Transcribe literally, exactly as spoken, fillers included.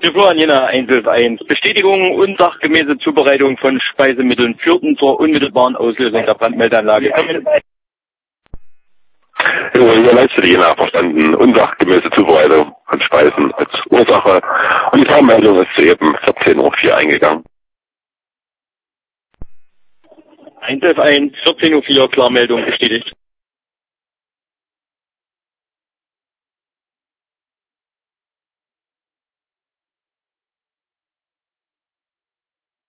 Hier Florian Jena, eins elf eins. Bestätigung, unsachgemäße Zubereitung von Speisemitteln führten zur unmittelbaren Auslösung der Brandmeldeanlage. Jo, hier leistet Jena verstanden. Unsachgemäße Zubereitung von Speisen als Ursache. Und die Tarnmeldung ist soeben vierzehn Uhr vier eingegangen. eins elf eins, vierzehn Uhr vier, Klarmeldung bestätigt.